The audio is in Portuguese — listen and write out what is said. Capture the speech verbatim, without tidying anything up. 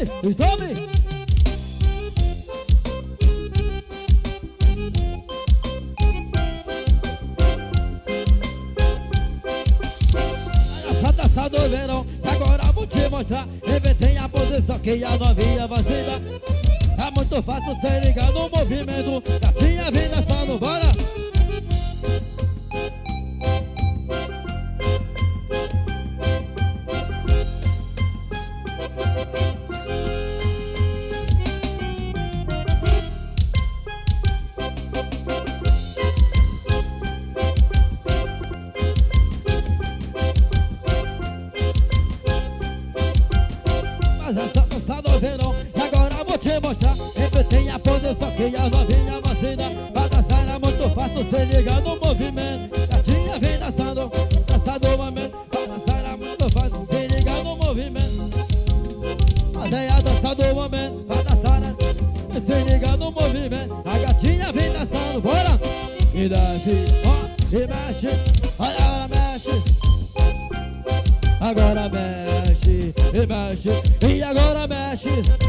e tome. Do verão, agora vou te mostrar. Inventei a posição que a novinha vacina. É muito fácil se ligar no movimento. Gatinha vem dançando, bora! Mas essa dança do verão, e agora vou te mostrar. Inventei a posição que a novinha vacina. Pra dançar é muito fácil, se liga no movimento. Gatinha vem dançando, dança do momento. Pra dançar é muito fácil, se liga no movimento. Mas é a dança do momento, pra dançar é, se liga no movimento. A gatinha vem dançando, bora! E desce, ó, e mexe, olha agora mexe. Agora mexe, e mexe, e agora mexe.